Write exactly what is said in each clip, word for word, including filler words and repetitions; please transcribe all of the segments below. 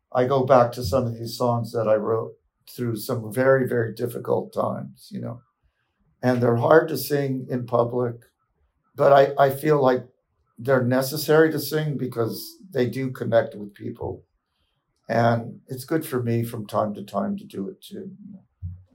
I go back to some of these songs that I wrote through some very, very difficult times, you know, and they're hard to sing in public, but I, I feel like they're necessary to sing because they do connect with people. And it's good for me from time to time to do it too. You know?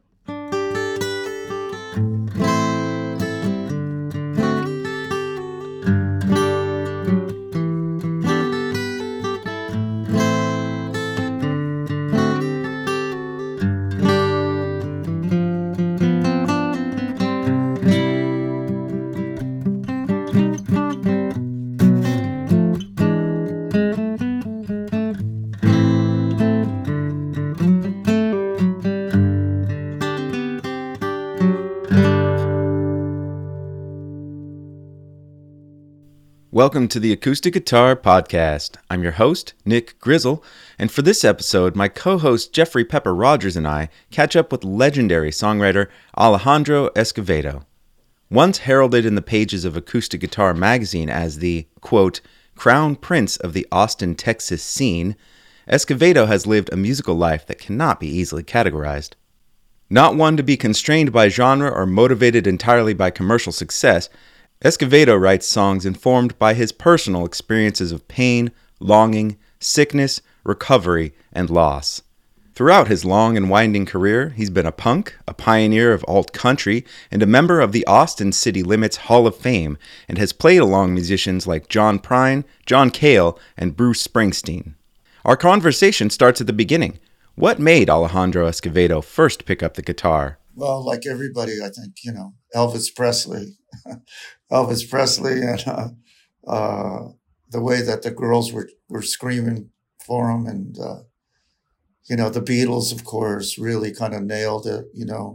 Welcome to the Acoustic Guitar Podcast. I'm your host, Nick Grizzle, and for this episode, my co-host Jeffrey Pepper Rogers and I catch up with legendary songwriter Alejandro Escovedo. Once heralded in the pages of Acoustic Guitar magazine as the, quote, crown prince of the Austin, Texas scene, Escovedo has lived a musical life that cannot be easily categorized. Not one to be constrained by genre or motivated entirely by commercial success, Escovedo writes songs informed by his personal experiences of pain, longing, sickness, recovery, and loss. Throughout his long and winding career, he's been a punk, a pioneer of alt country, and a member of the Austin City Limits Hall of Fame, and has played along musicians like John Prine, John Cale, and Bruce Springsteen. Our conversation starts at the beginning. What made Alejandro Escovedo first pick up the guitar? Well, like everybody, I think, you know, Elvis Presley. Elvis Presley and uh, uh, the way that the girls were, were screaming for him. And, uh, you know, the Beatles, of course, really kind of nailed it, you know.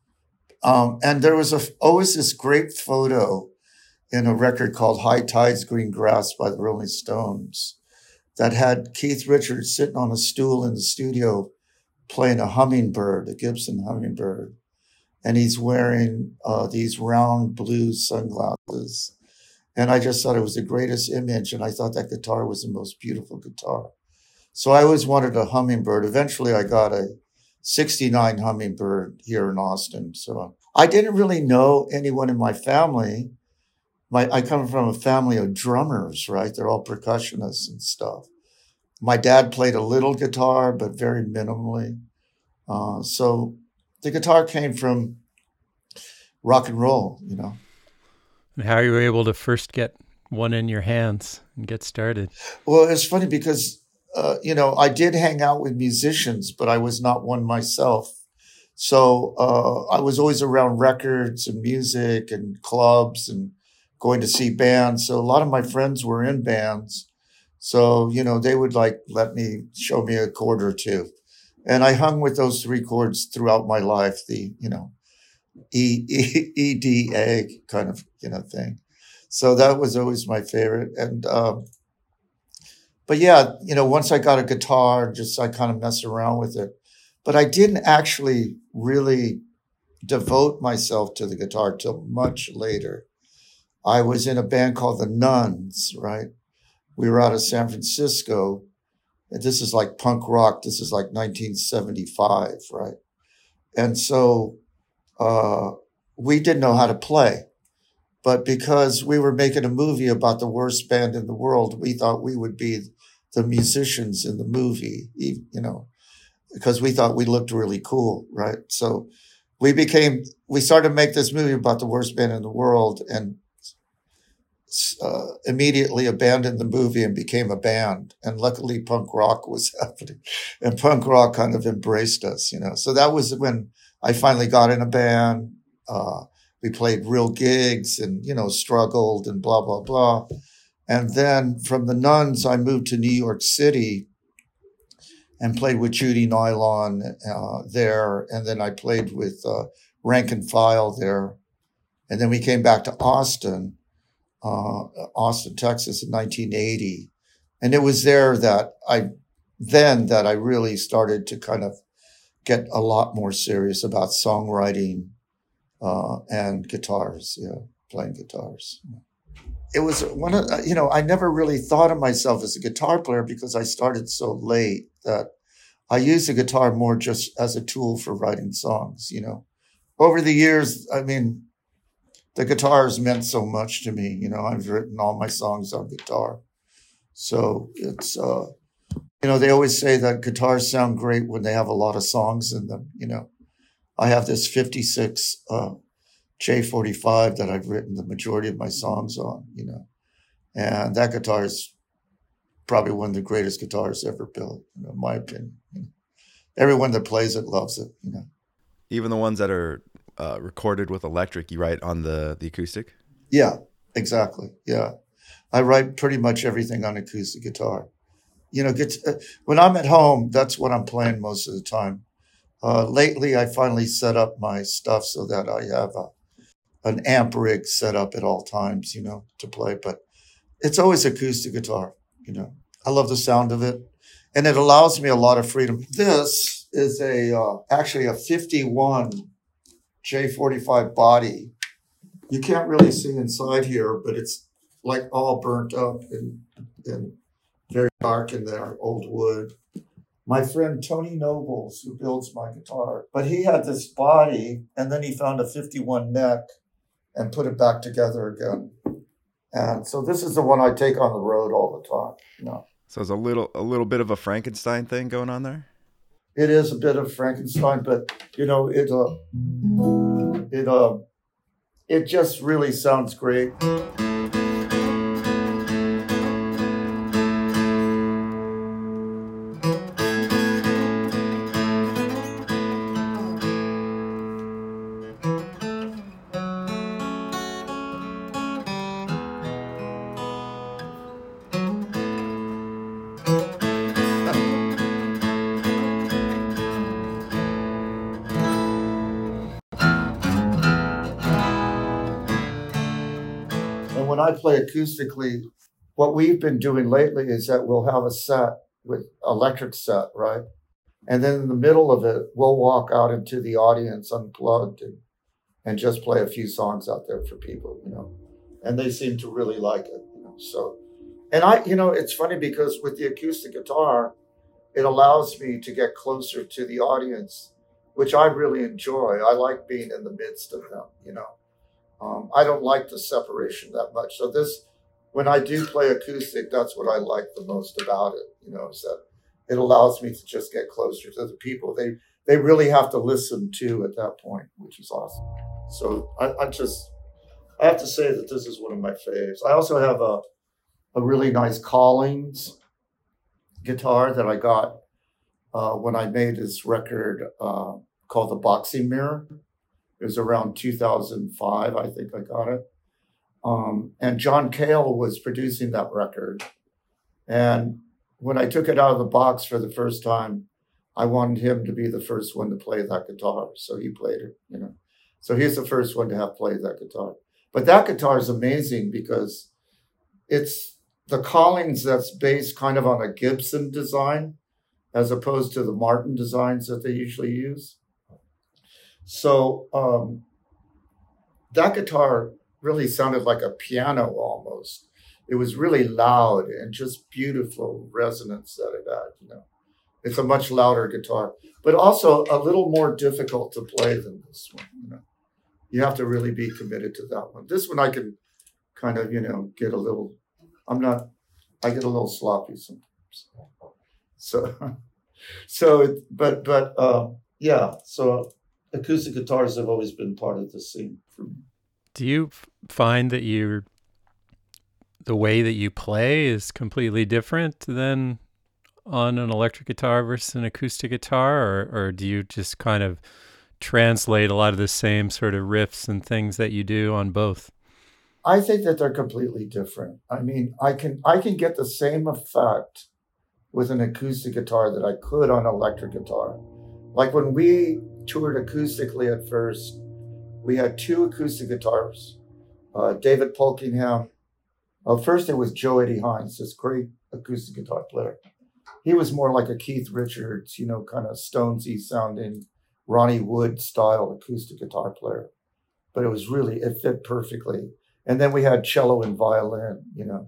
Um, and there was a, always this great photo in a record called High Tides, Green Grass by the Rolling Stones that had Keith Richards sitting on a stool in the studio playing a hummingbird, a Gibson hummingbird. And he's wearing uh, these round blue sunglasses. And I just thought it was the greatest image. And I thought that guitar was the most beautiful guitar. So I always wanted a hummingbird. Eventually, I got a sixty-nine hummingbird here in Austin. So I didn't really know anyone in my family. My I come from a family of drummers, right? They're all percussionists and stuff. My dad played a little guitar, but very minimally. Uh, so the guitar came from rock and roll, you know. And how you were able to first get one in your hands and get started? Well, it's funny because, uh, you know, I did hang out with musicians, but I was not one myself. So uh, I was always around records and music and clubs and going to see bands. So a lot of my friends were in bands. So, you know, they would like let me show me a chord or two. And I hung with those three chords throughout my life, the, you know, E, E, E, D, A kind of, you know, thing. So that was always my favorite. And, um, but yeah, you know, once I got a guitar, just I kind of messed around with it. But I didn't actually really devote myself to the guitar till much later. I was in a band called the Nuns, right? We were out of San Francisco. And this is like punk rock. This is like nineteen seventy-five, right? And so uh, we didn't know how to play. But because we were making a movie about the worst band in the world, we thought we would be the musicians in the movie, you know, because we thought we looked really cool, right? So we became, we started to make this movie about the worst band in the world and Uh, immediately abandoned the movie and became a band. And luckily punk rock was happening and punk rock kind of embraced us, you know. So that was when I finally got in a band. Uh, we played real gigs and, you know, struggled and blah, blah, blah. And then from the Nuns, I moved to New York City and played with Judy Nylon uh, there. And then I played with uh, Rank and File there. And then we came back to Austin. Uh, Austin, Texas in nineteen eighty. And it was there that I, then that I really started to kind of get a lot more serious about songwriting uh, and guitars, yeah, playing guitars. It was one of, you know, I never really thought of myself as a guitar player because I started so late that I use the guitar more just as a tool for writing songs, you know. Over the years, I mean, the guitar has meant so much to me. You know, I've written all my songs on guitar. So it's, uh, you know, they always say that guitars sound great when they have a lot of songs in them, you know. I have this fifty-six uh, J forty-five that I've written the majority of my songs on, you know. And that guitar is probably one of the greatest guitars ever built, you know, in my opinion. You know. Everyone that plays it loves it, you know. Even the ones that are uh, recorded with electric, you write on the, the acoustic? Yeah, exactly. Yeah. I write pretty much everything on acoustic guitar. You know, get to, uh, when I'm at home, that's what I'm playing most of the time. Uh, lately, I finally set up my stuff so that I have a, an amp rig set up at all times, you know, to play. But it's always acoustic guitar, you know. I love the sound of it. And it allows me a lot of freedom. This is a uh, actually a fifty-one J forty-five body. You can't really see inside here, but it's like all burnt up and, and very dark in there, old wood. My friend Tony Nobles, who builds my guitar, but he had this body and then he found a fifty-one neck and put it back together again. And so this is the one I take on the road all the time. You know. So it's a little a little bit of a Frankenstein thing going on there? It is a bit of Frankenstein, but you know, it uh, it uh, it just really sounds great. When I play acoustically, what we've been doing lately is that we'll have a set with electric set, right? And then in the middle of it, we'll walk out into the audience unplugged and, and just play a few songs out there for people, you know. And they seem to really like it, you know. So, and I, you know, it's funny because with the acoustic guitar, it allows me to get closer to the audience, which I really enjoy. I like being in the midst of them, you know. Um, I don't like the separation that much. So this, when I do play acoustic, that's what I like the most about it, you know, is that it allows me to just get closer to the people. They they really have to listen to at that point, which is awesome. So I, I just, I have to say that this is one of my faves. I also have a, a really nice Collings guitar that I got uh, when I made this record uh, called The Boxing Mirror. It was around two thousand five, I think I got it. Um, and John Cale was producing that record. And when I took it out of the box for the first time, I wanted him to be the first one to play that guitar. So he played it, you know. So he's the first one to have played that guitar. But that guitar is amazing because it's the Collings that's based kind of on a Gibson design as opposed to the Martin designs that they usually use. So um, that guitar really sounded like a piano almost. It was really loud and just beautiful resonance that it had, you know. It's a much louder guitar, but also a little more difficult to play than this one, you know. You have to really be committed to that one. This one I can kind of, you know, get a little, I'm not, I get a little sloppy sometimes. So, so, but, but, uh, yeah, so acoustic guitars have always been part of the scene for me. Do you f- find that you're, the way that you play is completely different than on an electric guitar versus an acoustic guitar, or, or do you just kind of translate a lot of the same sort of riffs and things that you do on both? I think that they're completely different. I mean, I can I can get the same effect with an acoustic guitar that I could on an electric guitar. Like when we toured acoustically at first, we had two acoustic guitars. Uh, David Polkingham. Uh, first, it was Joe Eddie Hines, this great acoustic guitar player. He was more like a Keith Richards, you know, kind of Stonesy sounding, Ronnie Wood style acoustic guitar player. But it was really, it fit perfectly. And then we had cello and violin, you know.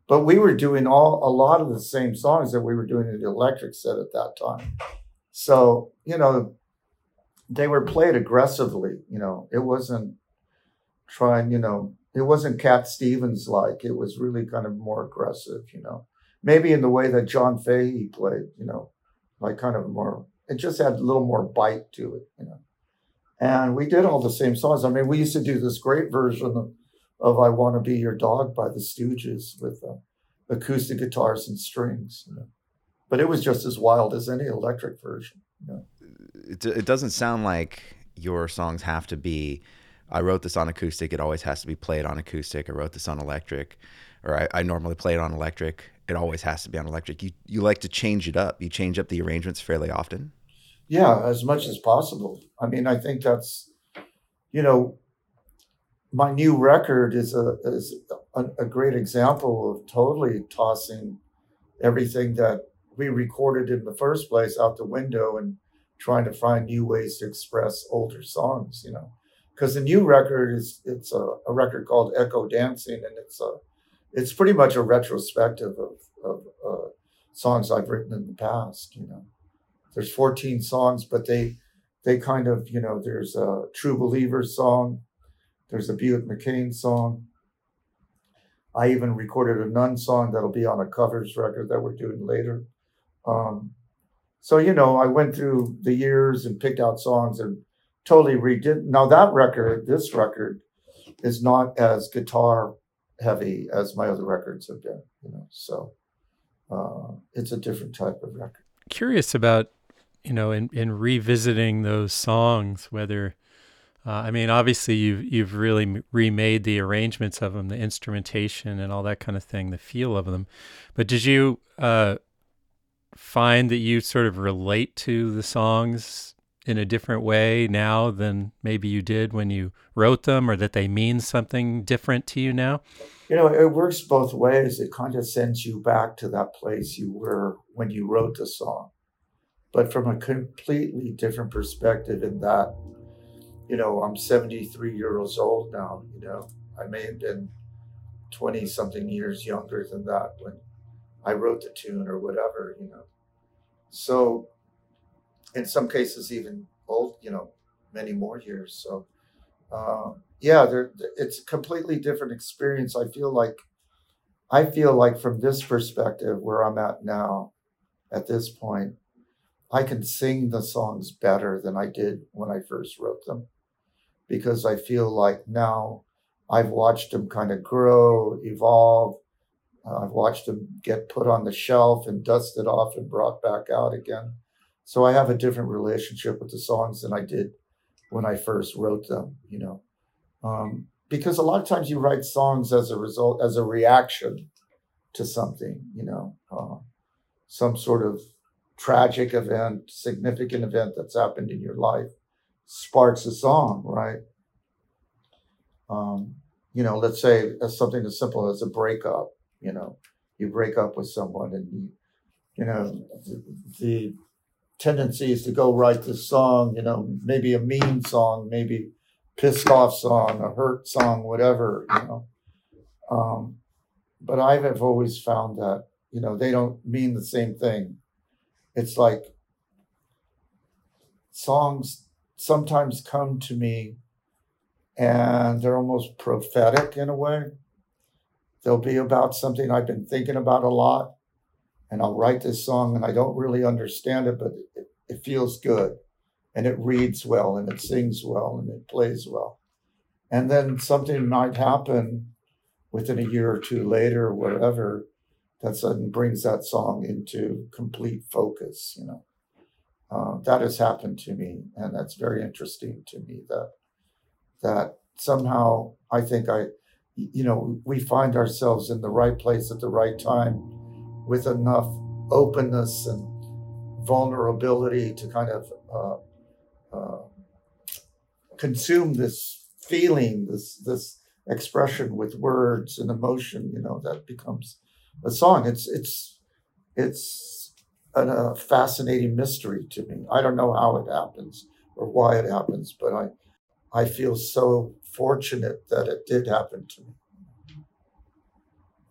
But we were doing all a lot of the same songs that we were doing in the electric set at that time. So, you know, they were played aggressively, you know, it wasn't trying, you know, it wasn't Cat Stevens like, it was really kind of more aggressive, you know, maybe in the way that John Fahey played, you know, like kind of more, it just had a little more bite to it, you know. And we did all the same songs. I mean, we used to do this great version of, of I Want to Be Your Dog by the Stooges with uh, acoustic guitars and strings, you know. But it was just as wild as any electric version, you know. It, it doesn't sound like your songs have to be, I wrote this on acoustic, it always has to be played on acoustic. I wrote this on electric, or I, I normally play it on electric. It always has to be on electric. You you like to change it up. You change up the arrangements fairly often. Yeah, as much as possible. I mean, I think that's, you know, my new record is a is a, a great example of totally tossing everything that we recorded in the first place out the window and trying to find new ways to express older songs, you know. Because the new record is it's a, a record called Echo Dancing, and it's a it's pretty much a retrospective of of uh, songs I've written in the past, you know. There's fourteen songs, but they they kind of, you know, there's a True Believer song, there's a Buick McCain song. I even recorded a Nun song that'll be on a covers record that we're doing later. Um, so, you know, I went through the years and picked out songs and totally redid. Now that record, this record, is not as guitar heavy as my other records have been, you know, so uh, it's a different type of record. Curious about, you know, in, in revisiting those songs, whether, uh, I mean, obviously you've, you've really remade the arrangements of them, the instrumentation and all that kind of thing, the feel of them. But did you uh, find that you sort of relate to the songs in a different way now than maybe you did when you wrote them, or that they mean something different to you now? You know, it works both ways. It kind of sends you back to that place you were when you wrote the song, but from a completely different perspective in that, you know, I'm seventy-three years old now, you know, I may have been twenty something years younger than that when I wrote the tune or whatever, you know. So in some cases, even old, you know, many more years. So, uh, yeah, there, it's a completely different experience. I feel like, I feel like from this perspective, where I'm at now, at this point, I can sing the songs better than I did when I first wrote them, because I feel like now I've watched them kind of grow, evolve. Uh, I've watched them get put on the shelf and dusted off and brought back out again. So I have a different relationship with the songs than I did when I first wrote them, you know, um, because a lot of times you write songs as a result, as a reaction to something, you know, uh, some sort of tragic event, significant event that's happened in your life sparks a song, right? Um, you know, let's say as something as simple as a breakup, you know, you break up with someone and you, you know, the, the tendency is to go write this song, you know, maybe a mean song, maybe pissed off song, a hurt song, whatever, you know. Um, but I have always found that, you know, they don't mean the same thing. It's like songs sometimes come to me and they're almost prophetic in a way. They'll be about something I've been thinking about a lot, and I'll write this song and I don't really understand it, but it, it feels good and it reads well and it sings well and it plays well. And then something might happen within a year or two later, or whatever, that suddenly brings that song into complete focus, you know. Uh, that has happened to me, and that's very interesting to me that that somehow I think I, you know, we find ourselves in the right place at the right time with enough openness and vulnerability to kind of uh, uh, consume this feeling, this this expression with words and emotion, you know, that becomes a song. It's it's it's a, a fascinating mystery to me. I don't know how it happens or why it happens, but I I feel so fortunate that it did happen to me.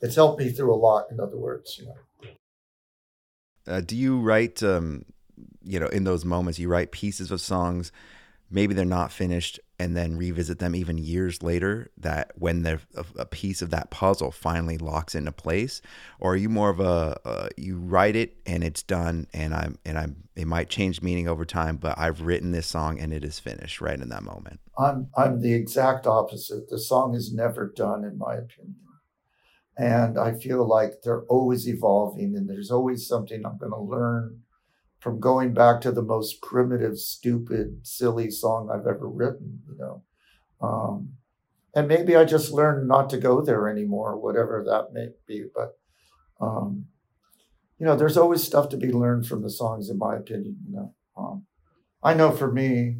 it's helped me through a lot, in other words, you know. Uh, do you write, um, you know, in those moments, you write pieces of songs, maybe they're not finished, and then revisit them even years later, that when they're a, a piece of that puzzle finally locks into place? Or are you more of a, uh, you write it and it's done, and I'm, and I'm, it might change meaning over time, but I've written this song and it is finished right in that moment? I'm, I'm the exact opposite. The song is never done, in my opinion. And I feel like they're always evolving, and there's always something I'm going to learn from going back to the most primitive, stupid, silly song I've ever written, you know. Um, and maybe I just learned not to go there anymore, whatever that may be. But, um, you know, there's always stuff to be learned from the songs, in my opinion, you know. Um, I know for me,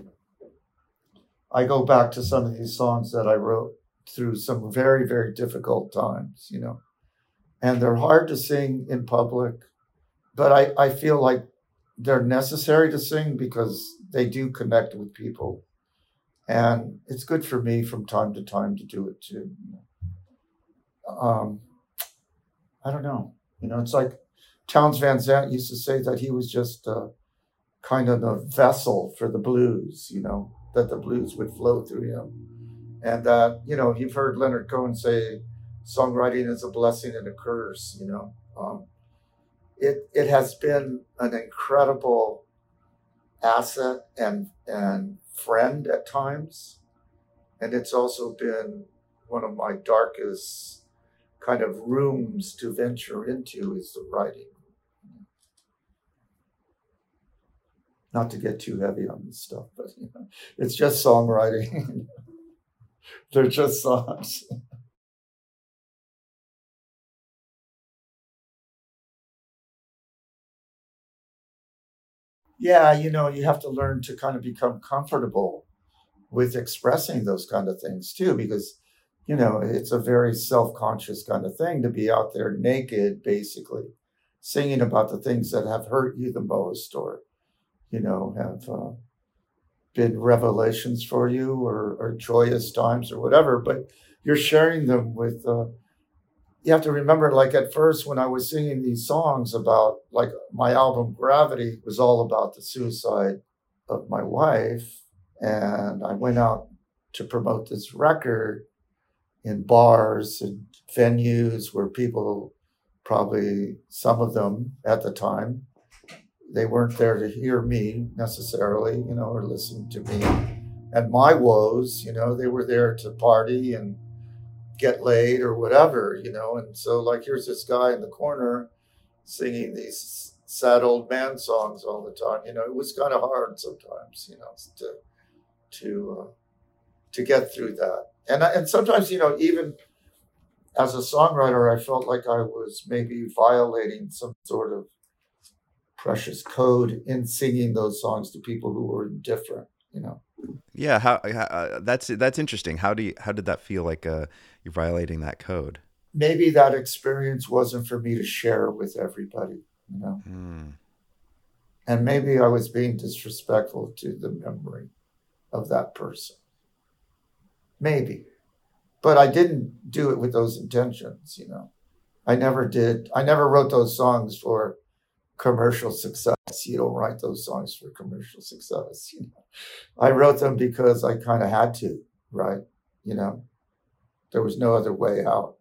I go back to some of these songs that I wrote through some very, very difficult times, you know, and they're hard to sing in public, but I, I feel like they're necessary to sing because they do connect with people. And it's good for me from time to time to do it too. Um, I don't know, you know, it's like Townes Van Zandt used to say that he was just a, kind of a vessel for the blues, you know, that the blues would flow through him. And that, you know, you've heard Leonard Cohen say, songwriting is a blessing and a curse, you know. Um, it it has been an incredible asset and and friend at times. And it's also been one of my darkest kind of rooms to venture into, is the writing. Not to get too heavy on this stuff, but you know, it's just songwriting. They're just songs. Yeah, you know, you have to learn to kind of become comfortable with expressing those kind of things too, because, you know, it's a very self-conscious kind of thing to be out there naked, basically, singing about the things that have hurt you the most, or, you know, have uh, been revelations for you, or, or joyous times or whatever, but you're sharing them with, uh, you have to remember, like at first when I was singing these songs about, like my album Gravity was all about the suicide of my wife. And I went out to promote this record in bars and venues where people, probably some of them at the time, they weren't there to hear me necessarily, you know, or listen to me and my woes, you know, they were there to party and get laid or whatever, you know. And so, like, here's this guy in the corner singing these sad old man songs all the time. You know, it was kind of hard sometimes, you know, to to uh, to get through that. And I, and sometimes, you know, even as a songwriter, I felt like I was maybe violating some sort of precious code in singing those songs to people who were indifferent, you know. Yeah, how, how uh, that's that's interesting. How do you how did that feel like uh, you're violating that code? Maybe that experience wasn't for me to share with everybody, you know. Mm. And maybe I was being disrespectful to the memory of that person. Maybe. But I didn't do it with those intentions, you know. I never did. I never wrote those songs for commercial success. You don't write those songs for commercial success, you know. I wrote them because I kind of had to, right? You know, there was no other way out.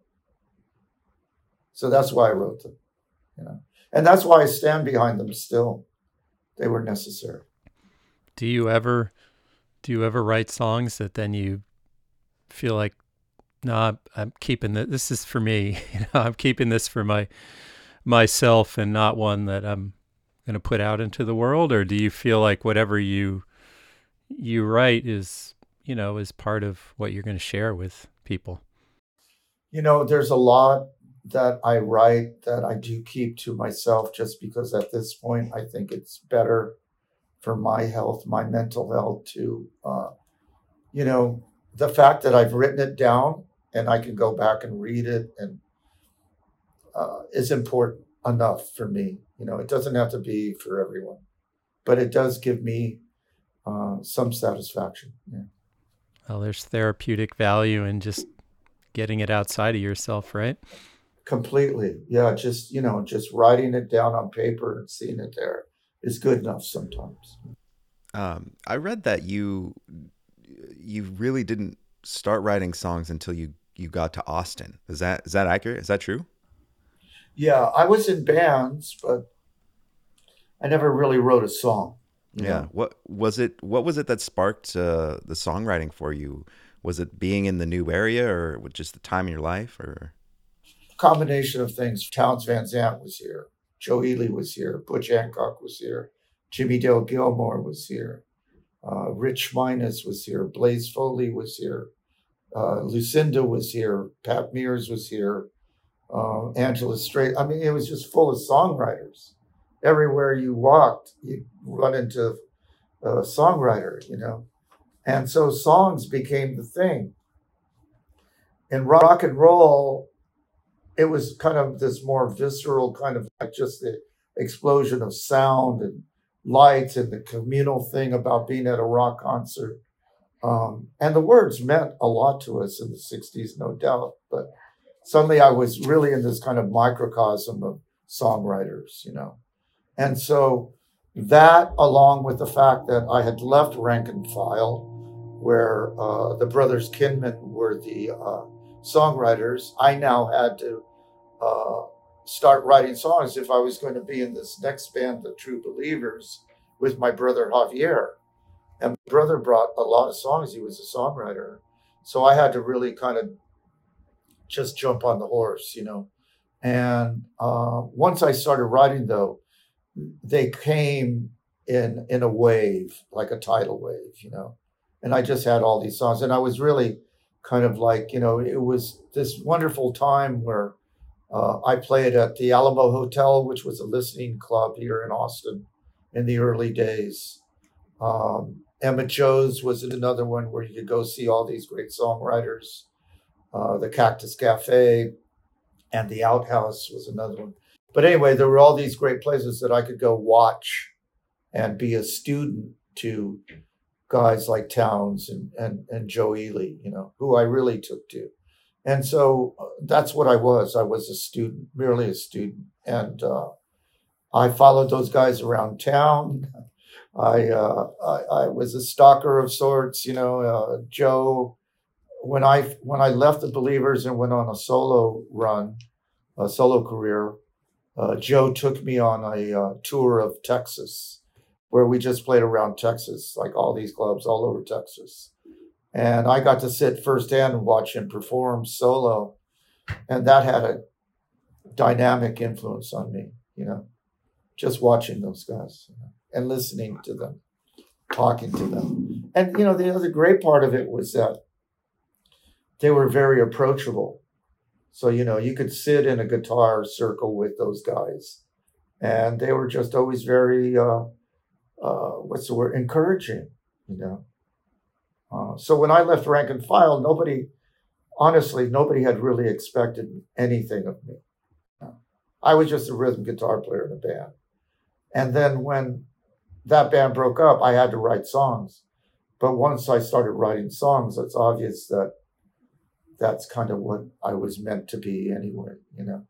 So that's why I wrote them, you know. And that's why I stand behind them still. They were necessary. Do you ever do you ever write songs that then you feel like, no, I'm, I'm keeping this, this is for me, you know, I'm keeping this for my myself and not one that I'm going to put out into the world? Or do you feel like whatever you you write is, you know, is part of what you're going to share with people? You know, there's a lot that I write that I do keep to myself, just because at this point I think it's better for my health, my mental health, to, uh, you know, the fact that I've written it down and I can go back and read it and uh, is important enough for me. You know, it doesn't have to be for everyone, but it does give me uh, some satisfaction. Yeah. Well, there's therapeutic value in just getting it outside of yourself, right? Completely. Yeah. Just, you know, just writing it down on paper and seeing it there is good enough sometimes. Um, I read that you you really didn't start writing songs until you you got to Austin. Is that is that accurate? Is that true? Yeah. I was in bands, but I never really wrote a song, you Yeah. know. What was it? What was it that sparked uh, the songwriting for you? Was it being in the new area, or was just the time in your life, or? Combination of things. Townes Van Zandt was here. Joe Ely was here. Butch Hancock was here. Jimmy Dale Gilmore was here. Uh, Rich Minus was here. Blaze Foley was here. Uh, Lucinda was here. Pat Mears was here. Uh, Angela Strait. I mean, it was just full of songwriters. Everywhere you walked, you run into a songwriter, you know. And so songs became the thing. In rock and roll, it was kind of this more visceral kind of like just the explosion of sound and lights and the communal thing about being at a rock concert. Um, and the words meant a lot to us in the sixties, no doubt. But suddenly I was really in this kind of microcosm of songwriters, you know. And so that, along with the fact that I had left Rank and File, where uh, the brothers Kinman were the uh, songwriters, I now had to uh, start writing songs if I was going to be in this next band, the True Believers, with my brother Javier. And my brother brought a lot of songs. He was a songwriter. So I had to really kind of just jump on the horse, you know. And uh, once I started writing, though, they came in in a wave, like a tidal wave, you know. And I just had all these songs. And I was really kind of like, you know, it was this wonderful time where uh, I played at the Alamo Hotel, which was a listening club here in Austin in the early days. Um, Emma Joe's was another one where you could go see all these great songwriters. Uh, the Cactus Cafe and the Outhouse was another one. But anyway, there were all these great places that I could go watch and be a student to guys like Townes and, and, and Joe Ely, you know, who I really took to. And so uh, that's what I was. I was a student, merely a student. And uh, I followed those guys around town. I, uh, I I was a stalker of sorts, you know. Uh, Joe, when I when I left the Believers and went on a solo run, a solo career, uh, Joe took me on a uh, tour of Texas, where we just played around Texas, like all these clubs all over Texas. And I got to sit firsthand and watch him perform solo, and that had a dynamic influence on me, you know, just watching those guys, you know, and listening to them, talking to them. And, you know, the other great part of it was that they were very approachable. So, you know, you could sit in a guitar circle with those guys, and they were just always very, uh, uh, what's the word, encouraging, you know. Uh, so when I left Rank and File, nobody, honestly, nobody had really expected anything of me. I was just a rhythm guitar player in a band. And then when that band broke up, I had to write songs. But once I started writing songs, it's obvious that that's kind of what I was meant to be anyway, you know.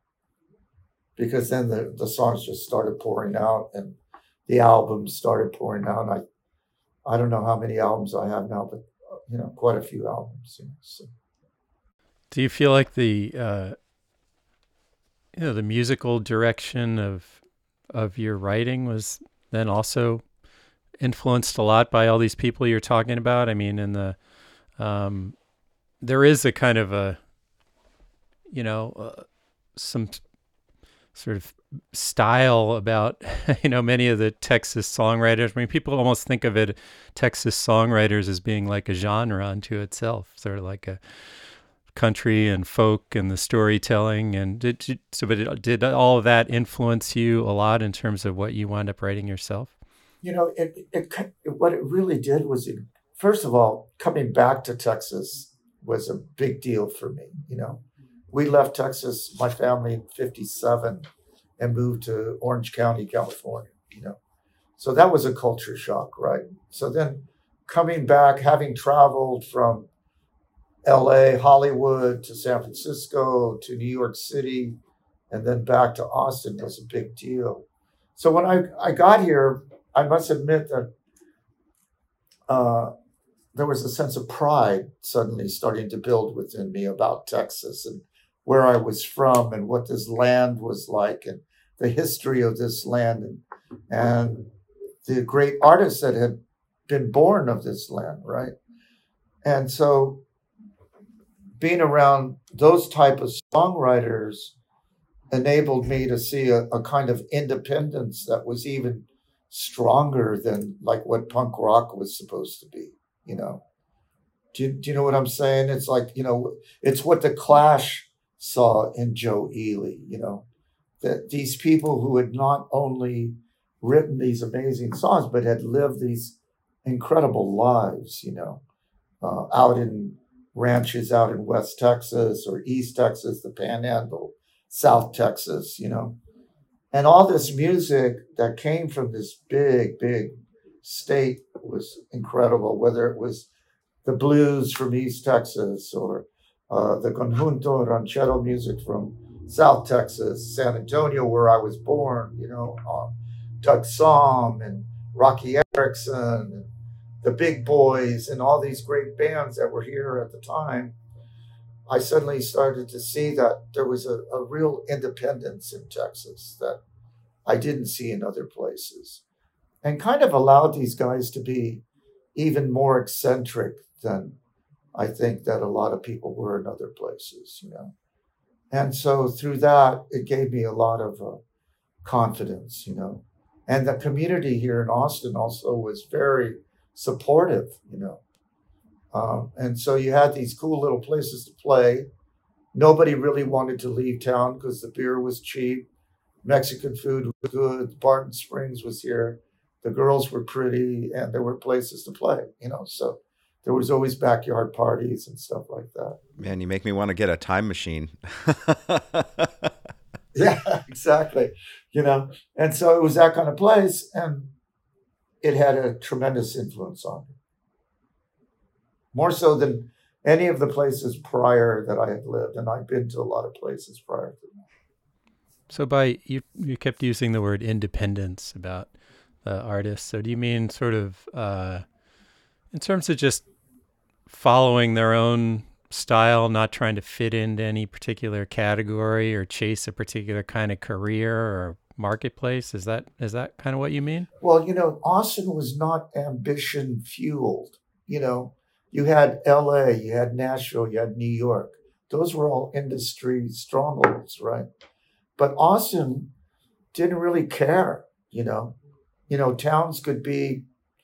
Because then the, the songs just started pouring out and the albums started pouring out. I I don't know how many albums I have now, but, you know, quite a few albums. You know, so. Do you feel like the uh, you know the musical direction of of your writing was then also influenced a lot by all these people you're talking about? I mean, in the um, there is a kind of a you know uh, some sort of style about, you know, many of the Texas songwriters. I mean, people almost think of it, Texas songwriters, as being like a genre unto itself, sort of like a country and folk and the storytelling. And did you, so, but it, did all of that influence you a lot in terms of what you wound up writing yourself? You know, it, it, it what it really did was, it, first of all, coming back to Texas was a big deal for me. You know, we left Texas, my family, in fifty-seven and moved to Orange County, California, you know. So that was a culture shock, right? So then coming back, having traveled from L A, Hollywood, to San Francisco, to New York City, and then back to Austin was a big deal. So when I, I got here, I must admit that uh, there was a sense of pride suddenly starting to build within me about Texas and where I was from and what this land was like and the history of this land and, and the great artists that had been born of this land, right? And so being around those type of songwriters enabled me to see a, a kind of independence that was even stronger than like what punk rock was supposed to be, you know? Do you, do you know what I'm saying? It's like, you know, it's what the Clash saw in Joe Ely, you know, that these people who had not only written these amazing songs, but had lived these incredible lives, you know, uh, out in ranches out in West Texas or East Texas, the Panhandle, South Texas, you know, and all this music that came from this big, big state was incredible, whether it was the blues from East Texas or uh, the conjunto ranchero music from South Texas, San Antonio, where I was born, you know, uh, Doug Somm and Rocky Erickson and the Big Boys and all these great bands that were here at the time. I suddenly started to see that there was a, a real independence in Texas that I didn't see in other places, and kind of allowed these guys to be even more eccentric than I think that a lot of people were in other places, you know. And so through that, it gave me a lot of uh, confidence, you know. And the community here in Austin also was very supportive, you know. Um, and so you had these cool little places to play. Nobody really wanted to leave town because the beer was cheap. Mexican food was good. Barton Springs was here. The girls were pretty and there were places to play, you know. So there was always backyard parties and stuff like that. Man, you make me want to get a time machine. Yeah, exactly. You know, and so it was that kind of place, and it had a tremendous influence on me. More so than any of the places prior that I had lived, and I'd been to a lot of places prior to that. So by, you you kept using the word independence about the artists. So do you mean sort of uh, in terms of just following their own style, not trying to fit into any particular category or chase a particular kind of career or marketplace? Is that is that kind of what you mean? Well, you know, Austin was not ambition fueled. You know, you had L A, you had Nashville, you had New York. Those were all industry strongholds, right? But Austin didn't really care, you know. You know, Towns could be,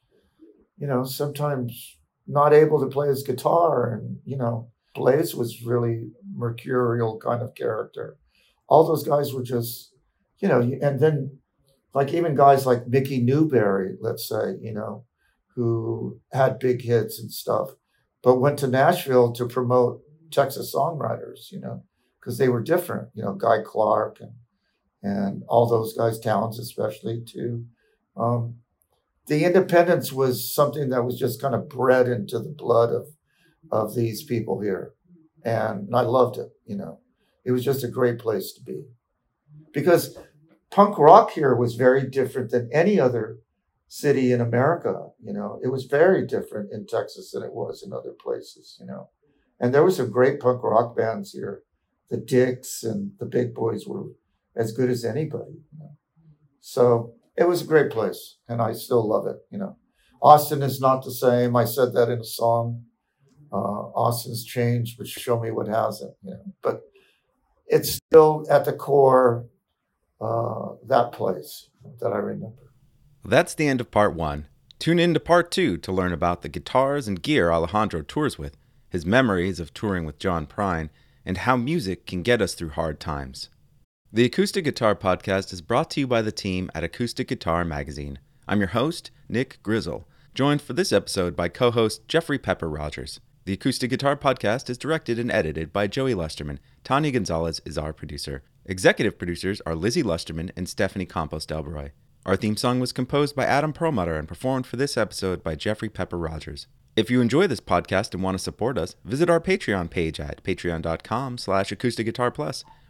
you know, sometimes not able to play his guitar. And, you know, Blaze was really mercurial kind of character. All those guys were just, you know, and then like even guys like Mickey Newberry, let's say, you know, who had big hits and stuff, but went to Nashville to promote Texas songwriters, you know, because they were different, you know, Guy Clark and and all those guys, Towns especially too. Um, the independence was something that was just kind of bred into the blood of of these people here. And I loved it, you know. It was just a great place to be. Because punk rock here was very different than any other city in America, you know. It was very different in Texas than it was in other places, you know. And there were some great punk rock bands here. The Dicks and the Big Boys were as good as anybody, you know. So it was a great place, and I still love it, you know. Austin is not the same. I said that in a song. Uh, Austin's changed, but show me what hasn't, you know. But it's still at the core uh, that place that I remember. That's the end of part one. Tune in to part two to learn about the guitars and gear Alejandro tours with, his memories of touring with John Prine, and how music can get us through hard times. The Acoustic Guitar Podcast is brought to you by the team at Acoustic Guitar Magazine. I'm your host, Nick Grizzle, joined for this episode by co-host Jeffrey Pepper Rogers. The Acoustic Guitar Podcast is directed and edited by Joey Lusterman. Tanya Gonzalez is our producer. Executive producers are Lizzie Lusterman and Stephanie Campos-Delbaroy. Our theme song was composed by Adam Perlmutter and performed for this episode by Jeffrey Pepper Rogers. If you enjoy this podcast and want to support us, visit our Patreon page at patreon.com slash acoustic guitar plus,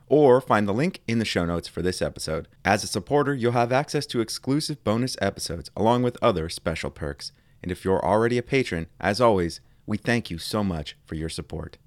or find the link in the show notes for this episode. As a supporter, you'll have access to exclusive bonus episodes along with other special perks. And if you're already a patron, as always, we thank you so much for your support.